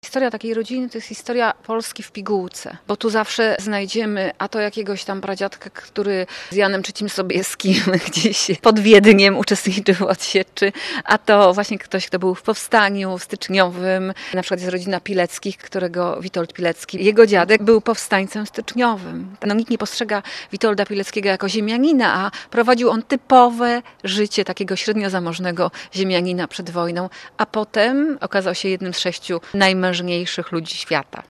Historia takiej rodziny to jest historia Polski w pigułce, bo tu zawsze znajdziemy a to jakiegoś tam pradziadka, który z Janem III Sobieskim gdzieś pod Wiedniem uczestniczył w odsieczy, a to właśnie ktoś, kto był w powstaniu styczniowym. Na przykład jest rodzina Pileckich, którego Witold Pilecki, jego dziadek był powstańcem styczniowym. Nikt nie postrzega Witolda Pileckiego jako ziemianina, a prowadził on typowe życie takiego średniozamożnego ziemianina przed wojną, a potem okazał się jednym z 6 najmężniejszych ludzi świata.